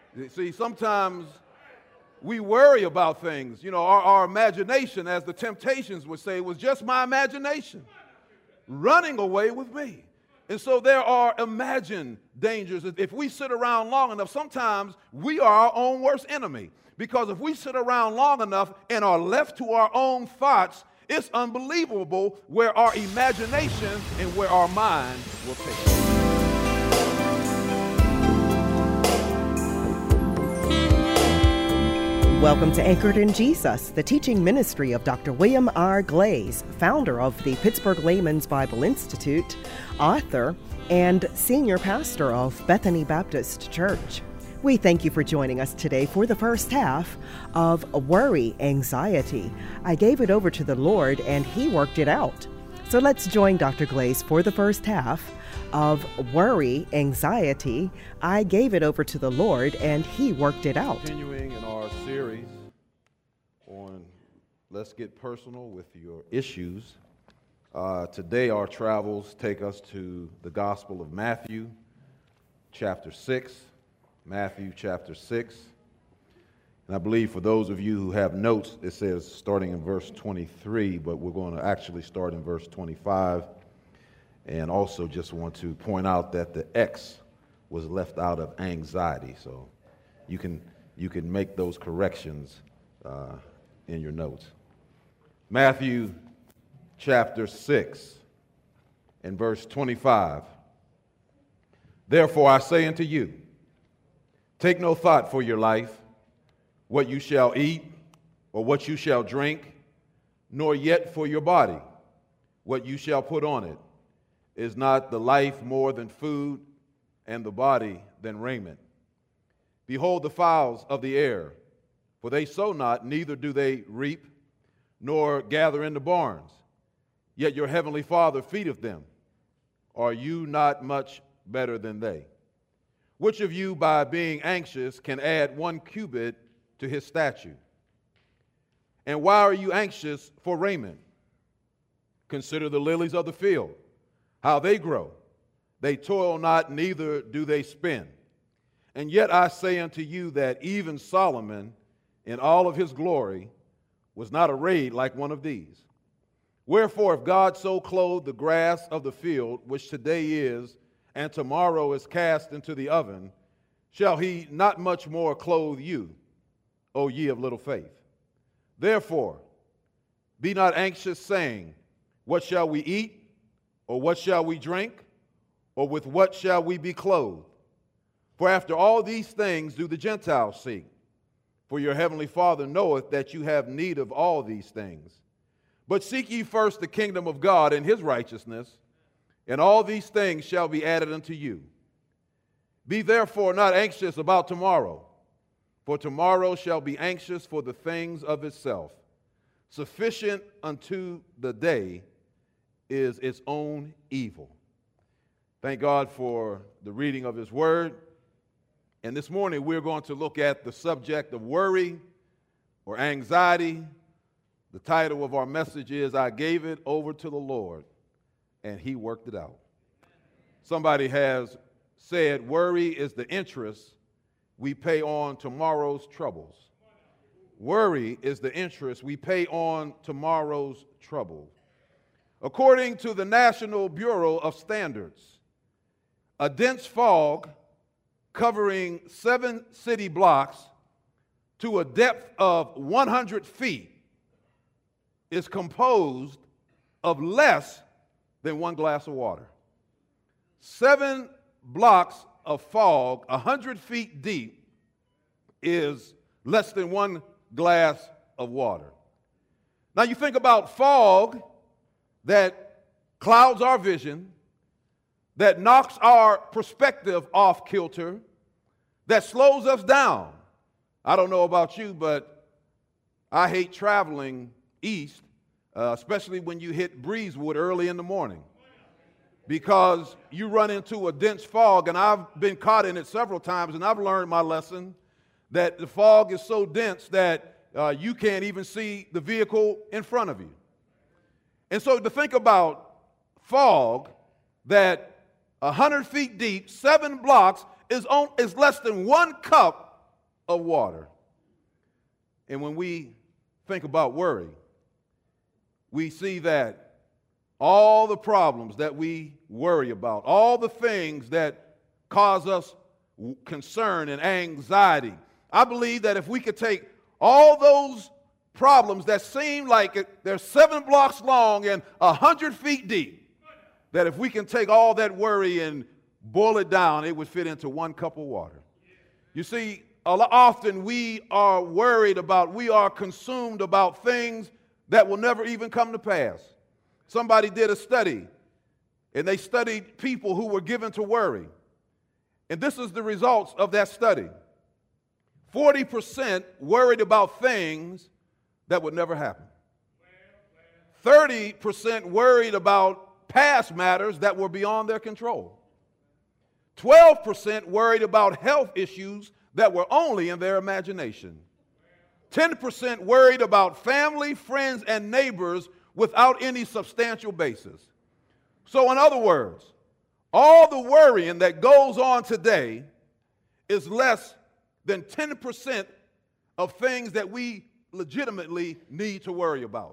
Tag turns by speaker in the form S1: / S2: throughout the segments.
S1: See, sometimes we worry about things. You know, our imagination, as the Temptations would say, was just my imagination running away with me. And so there are imagined dangers. If we sit around long enough, sometimes we are our own worst enemy. Because if we sit around long enough and are left to our own thoughts, it's unbelievable where our imagination and where our mind will take us.
S2: Welcome to Anchored in Jesus, the teaching ministry of Dr. William R. Glaze, founder of the Pittsburgh Layman's Bible Institute, author, and senior pastor of Bethany Baptist Church. We thank you for joining us today for the first half of Worry, Anxiety. I gave it over to the Lord and He worked it out. So let's join Dr. Glaze for the first half of Worry, Anxiety. I gave it over to the Lord and He worked it out.
S1: Continuing in our series on Let's Get Personal with Your Issues. Today our travels take us to the Gospel of Matthew, chapter 6. Matthew chapter 6. And I believe for those of you who have notes, it says starting in verse 23, but we're going to actually start in verse 25. And also just want to point out that the X was left out of anxiety. So you can make those corrections in your notes. Matthew chapter 6 and verse 25. Therefore I say unto you, take no thought for your life, what you shall eat or what you shall drink, nor yet for your body, what you shall put on it. Is not the life more than food, and the body than raiment? Behold the fowls of the air, for they sow not, neither do they reap, nor gather into barns, yet your heavenly Father feedeth them. Are you not much better than they? Which of you, by being anxious, can add 1 cubit to his stature? And why are you anxious for raiment? Consider the lilies of the field, how they grow. They toil not, neither do they spin. And yet I say unto you that even Solomon, in all of his glory, was not arrayed like one of these. Wherefore, if God so clothe the grass of the field, which today is, and tomorrow is cast into the oven, shall he not much more clothe you, O ye of little faith? Therefore, be not anxious, saying, what shall we eat? Or what shall we drink? Or with what shall we be clothed? For after all these things do the Gentiles seek. For your heavenly Father knoweth that you have need of all these things. But seek ye first the kingdom of God and his righteousness, and all these things shall be added unto you. Be therefore not anxious about tomorrow, for tomorrow shall be anxious for the things of itself. Sufficient unto the day is its own evil. Thank God for the reading of his word. And this morning we're going to look at the subject of worry or anxiety. The title of our message is, I gave it over to the Lord, and he worked it out. Somebody has said worry is the interest we pay on tomorrow's troubles. Worry is the interest we pay on tomorrow's troubles. According to the National Bureau of Standards, a dense fog covering 7 city blocks to a depth of 100 feet is composed of less than 1 glass of water. 7 blocks of fog, 100 feet deep, is less than 1 glass of water. Now you think about fog that clouds our vision, that knocks our perspective off kilter, that slows us down. I don't know about you, but I hate traveling east, especially when you hit Breezewood early in the morning, because you run into a dense fog, and I've been caught in it several times, and I've learned my lesson that the fog is so dense that you can't even see the vehicle in front of you. And so to think about fog that 100 feet deep, 7 blocks, is less than 1 cup of water. And when we think about worry, we see that all the problems that we worry about, all the things that cause us concern and anxiety, I believe that if we could take all those problems that seem like they're 7 blocks long and 100 feet deep, that if we can take all that worry and boil it down, it would fit into 1 cup of water. You see, often we are worried about, we are consumed about things that will never even come to pass. Somebody did a study, and they studied people who were given to worry. And this is the results of that study. 40% worried about things that would never happen. 30% worried about past matters that were beyond their control. 12% worried about health issues that were only in their imagination. 10% worried about family, friends, and neighbors without any substantial basis. So in other words, all the worrying that goes on today is less than 10% of things that we legitimately need to worry about.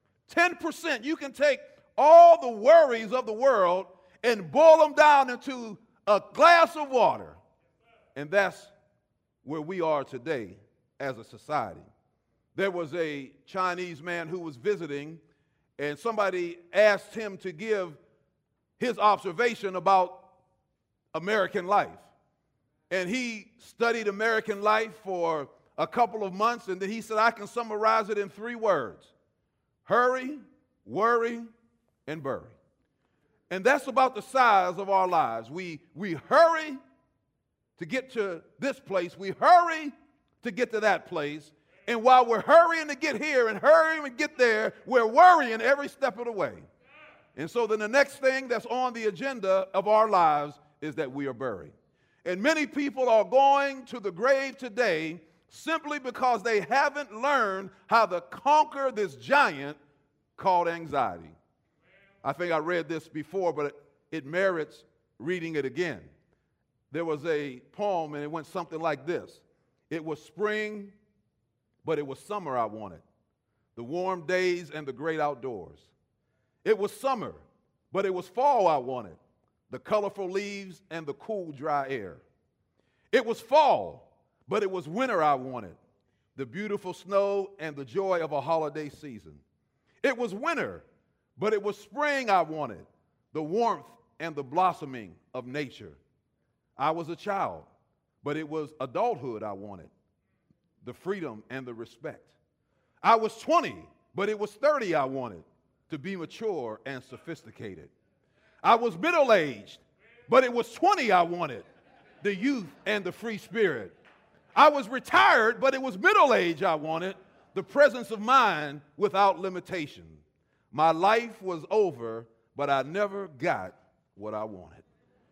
S1: 10%. You can take all the worries of the world and boil them down into a glass of water. And that's where we are today as a society. There was a Chinese man who was visiting, and somebody asked him to give his observation about American life. And he studied American life for a couple of months, and then he said, I can summarize it in 3 words: hurry, worry, and bury. And that's about the size of our lives. We hurry to get to this place. We hurry to get to that place. And while we're hurrying to get here and hurrying to get there, we're worrying every step of the way. And so then the next thing that's on the agenda of our lives is that we are buried. And many people are going to the grave today simply because they haven't learned how to conquer this giant called anxiety. I think I read this before, but it merits reading it again. There was a poem, and it went something like this. It was spring, but it was summer I wanted, the warm days and the great outdoors. It was summer, but it was fall I wanted, the colorful leaves and the cool, dry air. It was fall, but it was winter I wanted, the beautiful snow and the joy of a holiday season. It was winter, but it was spring I wanted, the warmth and the blossoming of nature. I was a child, but it was adulthood I wanted, the freedom and the respect. I was 20, but it was 30 I wanted, to be mature and sophisticated. I was middle-aged, but it was 20 I wanted, the youth and the free spirit. I was retired, but it was middle age I wanted, the presence of mind without limitation. My life was over, but I never got what I wanted.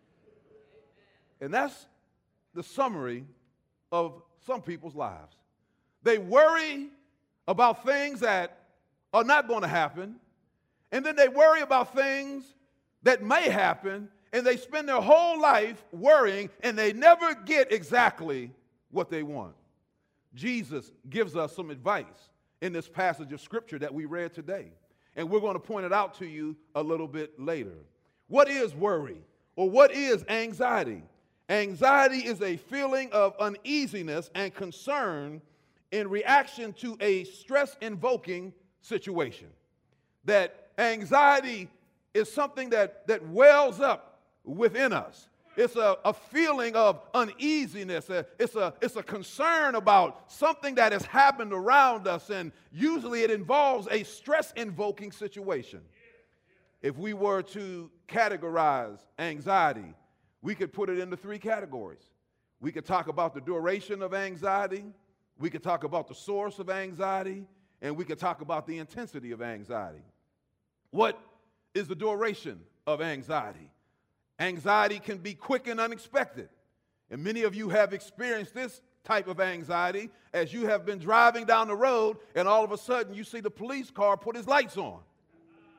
S1: And that's the summary of some people's lives. They worry about things that are not going to happen, and then they worry about things that may happen, and they spend their whole life worrying, and they never get exactly what they want. Jesus gives us some advice in this passage of Scripture that we read today, and we're going to point it out to you a little bit later. What is worry, or what is anxiety? Anxiety is a feeling of uneasiness and concern in reaction to a stress-invoking situation. That anxiety is something that wells up within us. It's a feeling of uneasiness. It's a concern about something that has happened around us, and usually it involves a stress-invoking situation. If we were to categorize anxiety, we could put it into 3 categories. We could talk about the duration of anxiety, we could talk about the source of anxiety, and we could talk about the intensity of anxiety. What is the duration of anxiety? Anxiety can be quick and unexpected. And many of you have experienced this type of anxiety as you have been driving down the road and all of a sudden you see the police car put his lights on.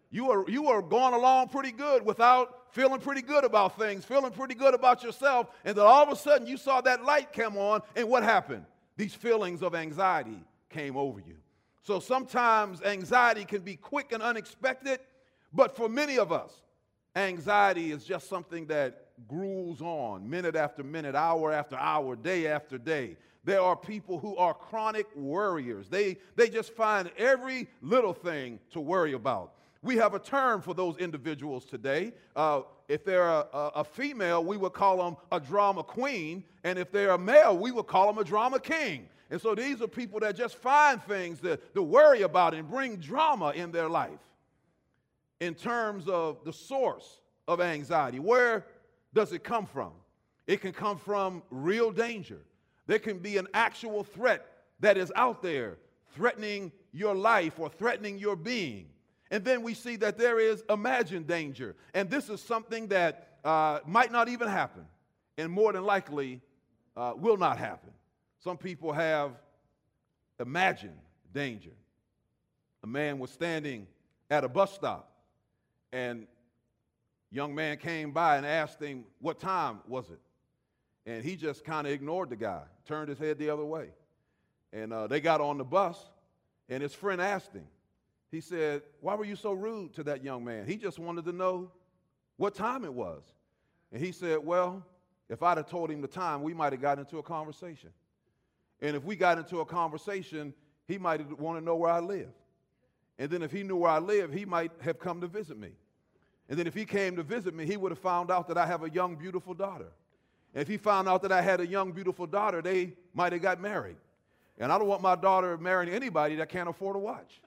S1: You are going along pretty good without feeling pretty good about things, feeling pretty good about yourself, and then all of a sudden you saw that light come on, and what happened? These feelings of anxiety came over you. So sometimes anxiety can be quick and unexpected, but for many of us, anxiety is just something that gruels on minute after minute, hour after hour, day after day. There are people who are chronic worriers. They just find every little thing to worry about. We have a term for those individuals today. If they're a female, we would call them a drama queen, and if they're a male, we would call them a drama king. And so these are people that just find things to worry about and bring drama in their life. In terms of the source of anxiety, where does it come from? It can come from real danger. There can be an actual threat that is out there threatening your life or threatening your being. And then we see that there is imagined danger. And this is something that might not even happen and more than likely will not happen. Some people have imagined danger. A man was standing at a bus stop, and a young man came by and asked him, what time was it? And he just kind of ignored the guy, turned his head the other way. And they got on the bus, and his friend asked him. He said, why were you so rude to that young man? He just wanted to know what time it was. And he said, well, if I'd have told him the time, we might have gotten into a conversation. And if we got into a conversation, he might want to know where I live. And then if he knew where I live, he might have come to visit me. And then if he came to visit me, he would have found out that I have a young, beautiful daughter. And if he found out that I had a young, beautiful daughter, they might have got married. And I don't want my daughter marrying anybody that can't afford a watch.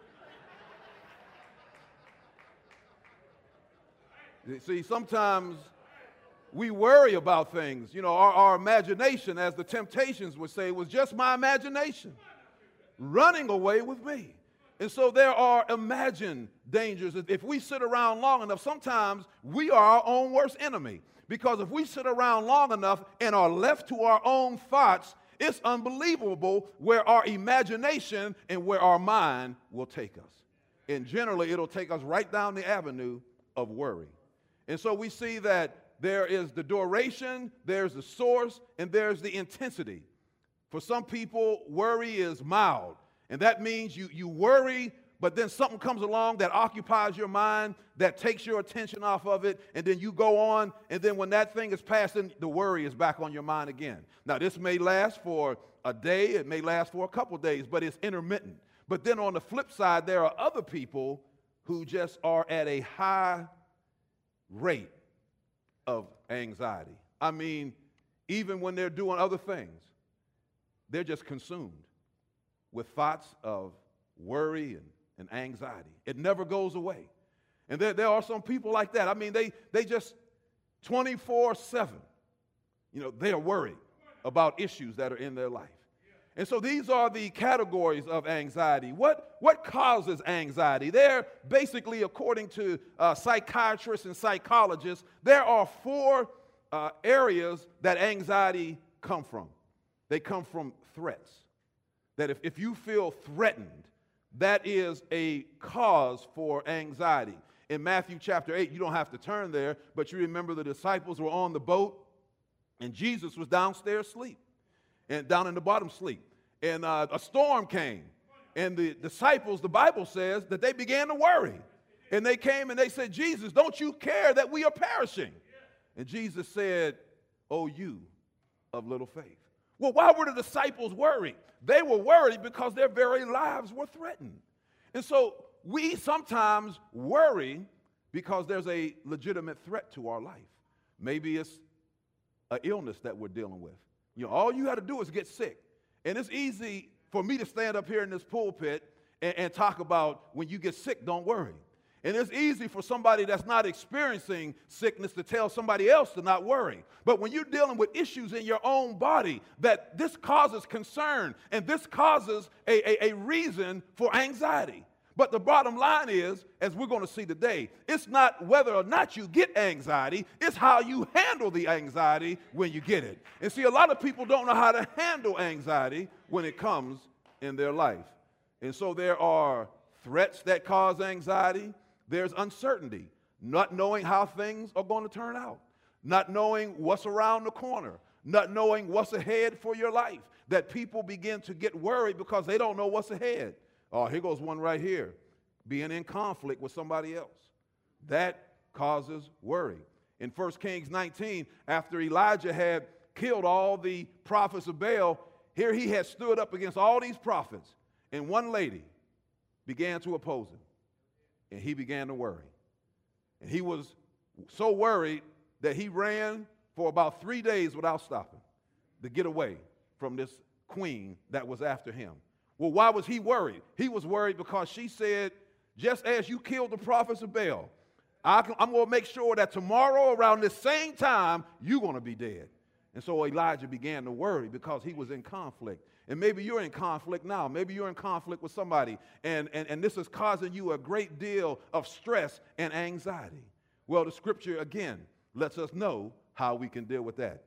S1: See, sometimes we worry about things. You know, our imagination, as the Temptations would say, was just my imagination running away with me. And so there are imagined dangers. If we sit around long enough, sometimes we are our own worst enemy. Because if we sit around long enough and are left to our own thoughts, it's unbelievable where our imagination and where our mind will take us. And generally, it'll take us right down the avenue of worry. And so we see that there is the duration, there's the source, and there's the intensity. For some people, worry is mild. And that means you worry, but then something comes along that occupies your mind, that takes your attention off of it, and then you go on, and then when that thing is passing, the worry is back on your mind again. Now, this may last for a day, it may last for a couple days, but it's intermittent. But then on the flip side, there are other people who just are at a high rate of anxiety. I mean, even when they're doing other things, they're just consumed with thoughts of worry and anxiety. It never goes away. And there are some people like that. I mean, they just 24/7, they are worried about issues that are in their life. And so these are the categories of anxiety. What causes anxiety? There, basically, according to psychiatrists and psychologists, there are four areas that anxiety come from. They come from threats. That if you feel threatened, that is a cause for anxiety. In Matthew chapter 8, you don't have to turn there, but you remember the disciples were on the boat, and Jesus was downstairs asleep, and down in the bottom sleep. And a storm came, and the disciples, the Bible says, that they began to worry. And they came and they said, Jesus, don't you care that we are perishing? And Jesus said, oh, you of little faith. Well, why were the disciples worried? They were worried because their very lives were threatened. And so we sometimes worry because there's a legitimate threat to our life. Maybe it's an illness that we're dealing with. All you got to do is get sick. And it's easy for me to stand up here in this pulpit and talk about when you get sick, don't worry. And it's easy for somebody that's not experiencing sickness to tell somebody else to not worry. But when you're dealing with issues in your own body, that this causes concern and this causes a reason for anxiety. But the bottom line is, as we're going to see today, it's not whether or not you get anxiety, it's how you handle the anxiety when you get it. And see, a lot of people don't know how to handle anxiety when it comes in their life. And so there are threats that cause anxiety. There's uncertainty, not knowing how things are going to turn out, not knowing what's around the corner, not knowing what's ahead for your life, that people begin to get worried because they don't know what's ahead. Oh, here goes one right here, being in conflict with somebody else. That causes worry. In 1 Kings 19, after Elijah had killed all the prophets of Baal, here he had stood up against all these prophets, and one lady began to oppose him, and he began to worry. And he was so worried that he ran for about 3 days without stopping to get away from this queen that was after him. Well, why was he worried? He was worried because she said, just as you killed the prophets of Baal, I'm going to make sure that tomorrow around this same time, you're going to be dead. And so Elijah began to worry because he was in conflict. And maybe you're in conflict now. Maybe you're in conflict with somebody, and this is causing you a great deal of stress and anxiety. Well, the scripture, again, lets us know how we can deal with that.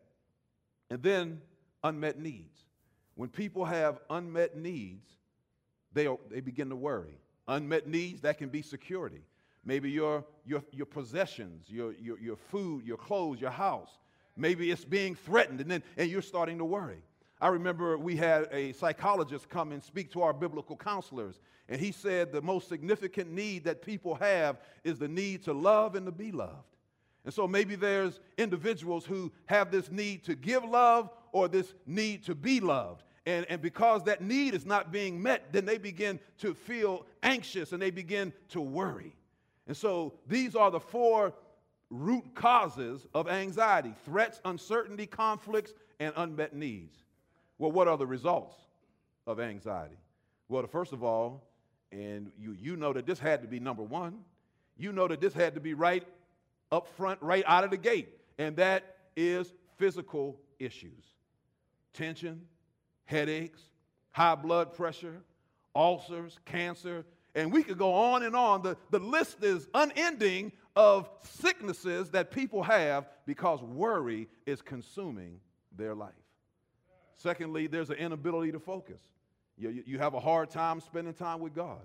S1: And then unmet needs. When people have unmet needs, they begin to worry. Unmet needs, that can be security. Maybe your possessions, your food, your clothes, your house. Maybe it's being threatened, and you're starting to worry. I remember we had a psychologist come and speak to our biblical counselors, and he said the most significant need that people have is the need to love and to be loved. And so maybe there's individuals who have this need to give love or this need to be loved. And because that need is not being met, then they begin to feel anxious and they begin to worry. And so these are the 4 root causes of anxiety: threats, uncertainty, conflicts, and unmet needs. Well, what are the results of anxiety? Well, first of all, and you know that this had to be number one. You know that this had to be right up front, right out of the gate, and that is physical issues. Tension, headaches, high blood pressure, ulcers, cancer, and we could go on and on. The list is unending of sicknesses that people have because worry is consuming their life. Secondly, there's an inability to focus. You have a hard time spending time with God.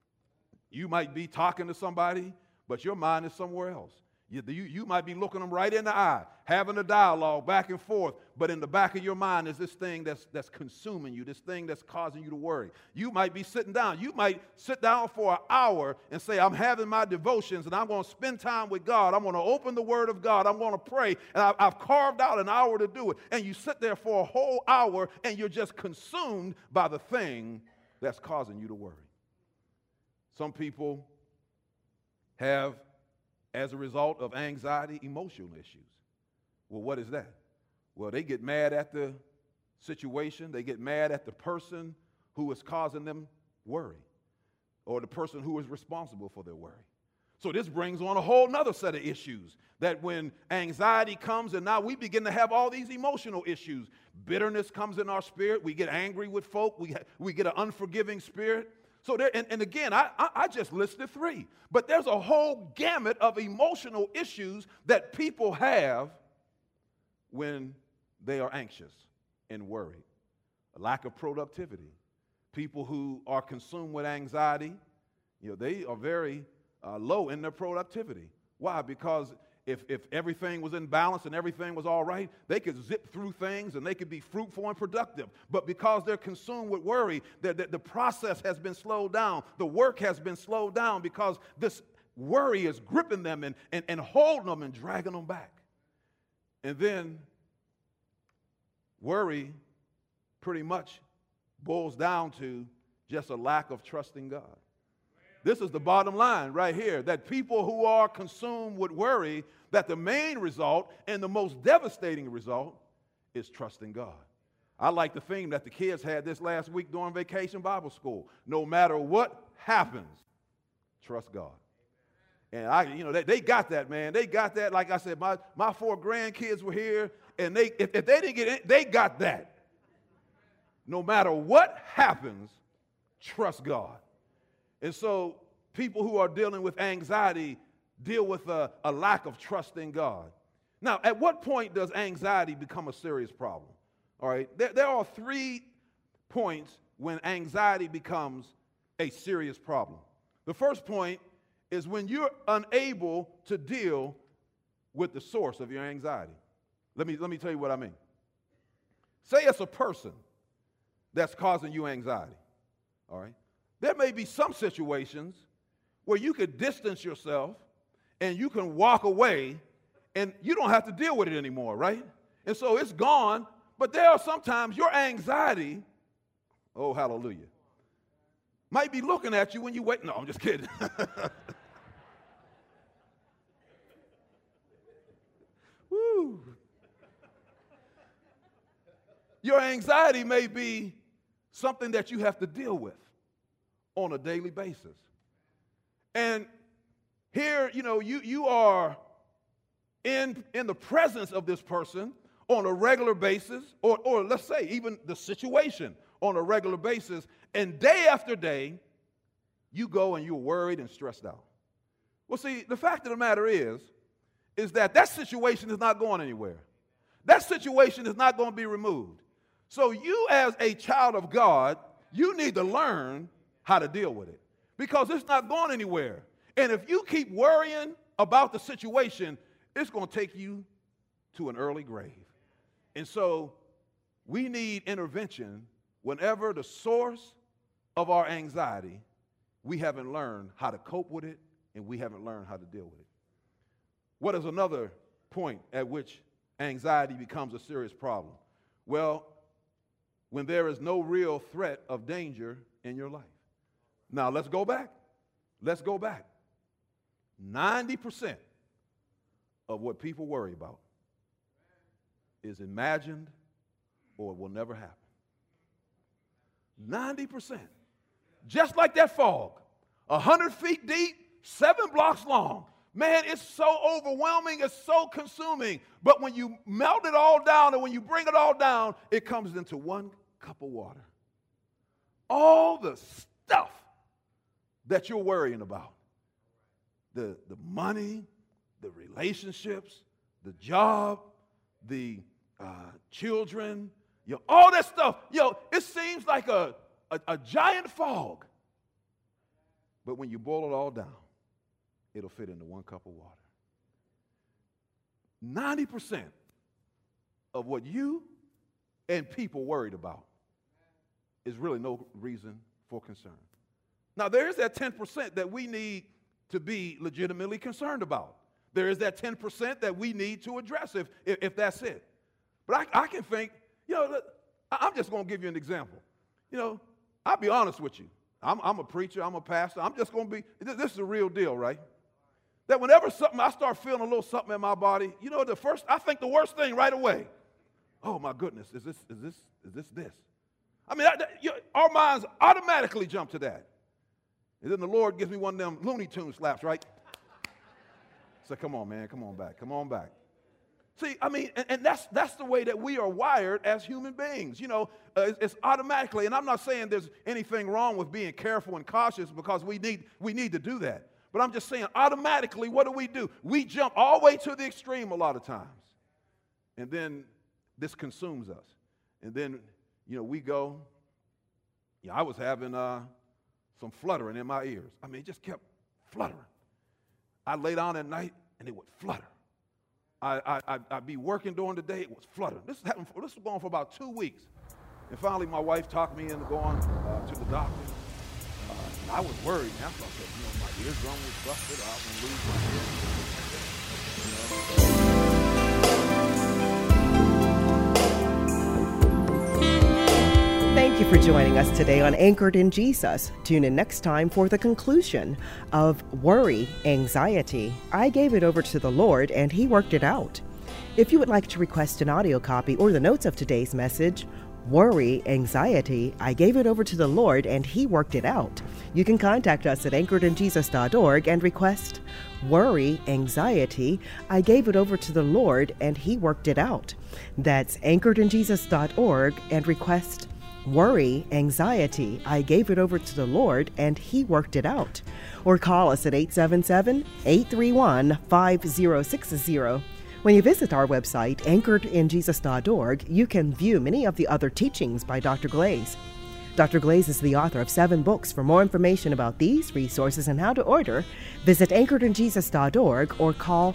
S1: You might be talking to somebody, but your mind is somewhere else. You might be looking them right in the eye, having a dialogue back and forth, but in the back of your mind is this thing that's consuming you, this thing that's causing you to worry. You might be sitting down. You might sit down for an hour and say, I'm having my devotions, and I'm going to spend time with God. I'm going to open the Word of God. I'm going to pray, and I've carved out an hour to do it. And you sit there for a whole hour, and you're just consumed by the thing that's causing you to worry. Some people have, as a result of anxiety, emotional issues. Well, what is that? Well, they get mad at the situation. They get mad at the person who is causing them worry, or the person who is responsible for their worry. So this brings on a whole nother set of issues, that when anxiety comes and now we begin to have all these emotional issues, bitterness comes in our spirit. We get angry with folk. We get an unforgiving spirit. So there, and again, I just listed 3, but there's a whole gamut of emotional issues that people have when they are anxious and worried. A lack of productivity. People who are consumed with anxiety, they are very low in their productivity. Why? Because if everything was in balance and everything was all right, they could zip through things and they could be fruitful and productive. But because they're consumed with worry, the process has been slowed down. The work has been slowed down because this worry is gripping them and holding them and dragging them back. And then worry pretty much boils down to just a lack of trusting God. This is the bottom line right here, that people who are consumed with worry, that the main result and the most devastating result is trusting God. I like the theme that the kids had this last week during Vacation Bible School. No matter what happens, trust God. And they got that, man. They got that. Like I said, my 4 grandkids were here, and if they didn't get it, they got that. No matter what happens, trust God. And so people who are dealing with anxiety deal with a lack of trust in God. Now, at what point does anxiety become a serious problem? All right, there are 3 points when anxiety becomes a serious problem. The first point is when you're unable to deal with the source of your anxiety. Let me tell you what I mean. Say it's a person that's causing you anxiety, all right? There may be some situations where you could distance yourself and you can walk away and you don't have to deal with it anymore, right? And so it's gone, but there are sometimes your anxiety, oh, hallelujah, might be looking at you when you wait. No, I'm just kidding. Woo. Your anxiety may be something that you have to deal with on a daily basis. And here, you are in the presence of this person on a regular basis, or let's say even the situation on a regular basis, and day after day, you go and you're worried and stressed out. Well, see, the fact of the matter is that situation is not going anywhere. That situation is not going to be removed. So you as a child of God, you need to learn how to deal with it because it's not going anywhere. And if you keep worrying about the situation, it's going to take you to an early grave. And so we need intervention whenever the source of our anxiety, we haven't learned how to cope with it and we haven't learned how to deal with it. What is another point at which anxiety becomes a serious problem? Well, when there is no real threat of danger in your life. Now, let's go back. 90% of what people worry about is imagined or will never happen. 90%. Just like that fog, 100 feet deep, 7 blocks long. Man, it's so overwhelming, it's so consuming. But when you melt it all down and when you bring it all down, it comes into one cup of water. All the stuff that you're worrying about, the money, the relationships, the job, the children, all that stuff, it seems like a giant fog. But when you boil it all down, it'll fit into one cup of water. 90% of what you and people worried about is really no reason for concern. Now, there is that 10% that we need to be legitimately concerned about. There is that 10% that we need to address if that's it. But I can think, I'm just going to give you an example. I'll be honest with you. I'm a preacher. I'm a pastor. I'm just going to be, this is the real deal, right? That whenever I start feeling a little something in my body, I think the worst thing right away. Oh my goodness, is this? I mean, our minds automatically jump to that. And then the Lord gives me one of them Looney Tunes slaps, right? So come on, man, come on back. See, I mean, and that's the way that we are wired as human beings. It's automatically, and I'm not saying there's anything wrong with being careful and cautious because we need to do that. But I'm just saying, automatically, what do? We jump all the way to the extreme a lot of times. And then this consumes us. And then, we go, I was having some fluttering in my ears. I mean, it just kept fluttering. I'd lay down at night, and it would flutter. I'd be working during the day, it was fluttering. This was going for about 2 weeks. And finally, my wife talked me into going to the doctor. And I was worried. I thought that, my eardrum was busted. I was going
S2: to lose my ear. Thank you for joining us today on Anchored in Jesus. Tune in next time for the conclusion of Worry, Anxiety. I gave it over to the Lord, and He worked it out. If you would like to request an audio copy or the notes of today's message, Worry, Anxiety, I gave it over to the Lord, and He worked it out. You can contact us at anchoredinjesus.org and request Worry, Anxiety, I gave it over to the Lord, and He worked it out. That's anchoredinjesus.org and request Worry, Anxiety, I gave it over to the Lord, and He worked it out. Or call us at 877-831-5060. When you visit our website, anchoredinjesus.org, you can view many of the other teachings by Dr. Glaze. Dr. Glaze is the author of 7 books. For more information about these resources and how to order, visit anchoredinjesus.org or call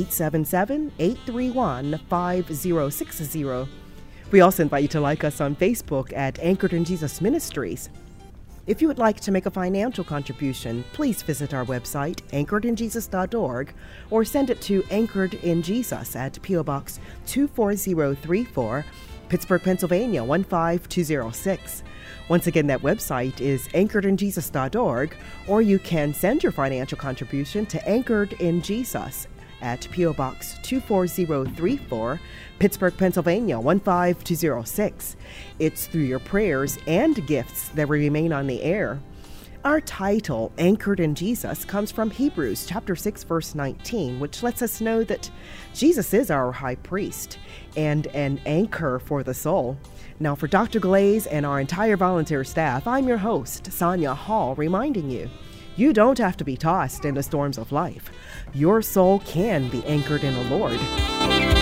S2: 877-831-5060. We also invite you to like us on Facebook at Anchored in Jesus Ministries. If you would like to make a financial contribution, please visit our website, anchoredinjesus.org, or send it to Anchored in Jesus at P.O. Box 24034, Pittsburgh, Pennsylvania 15206. Once again, that website is anchoredinjesus.org, or you can send your financial contribution to Anchored in Jesus at P.O. Box 24034, Pittsburgh, Pennsylvania 15206. It's through your prayers and gifts that we remain on the air. Our title, Anchored in Jesus, comes from Hebrews chapter 6, verse 19, which lets us know that Jesus is our high priest and an anchor for the soul. Now, for Dr. Glaze and our entire volunteer staff, I'm your host, Sonia Hall, reminding you, you don't have to be tossed in the storms of life. Your soul can be anchored in the Lord.